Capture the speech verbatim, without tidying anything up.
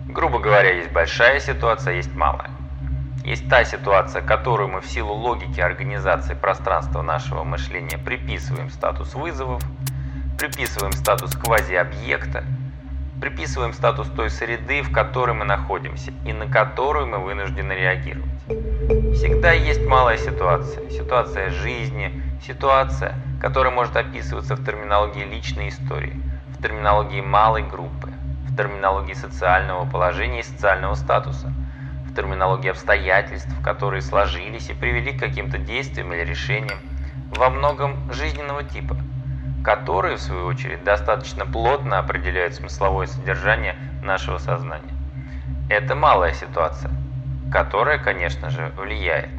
Грубо говоря, есть большая ситуация, есть малая. Есть та ситуация, которую мы в силу логики организации пространства нашего мышления приписываем статус вызовов, приписываем статус квазиобъекта, приписываем статус той среды, в которой мы находимся и на которую мы вынуждены реагировать. Всегда есть малая ситуация, ситуация жизни, ситуация, которая может описываться в терминологии личной истории, в терминологии малой группы, в терминологии социального положения и социального статуса, в терминологии обстоятельств, которые сложились и привели к каким-то действиям или решениям, во многом жизненного типа, которые, в свою очередь, достаточно плотно определяют смысловое содержание нашего сознания. Это малая ситуация, которая, конечно же, влияет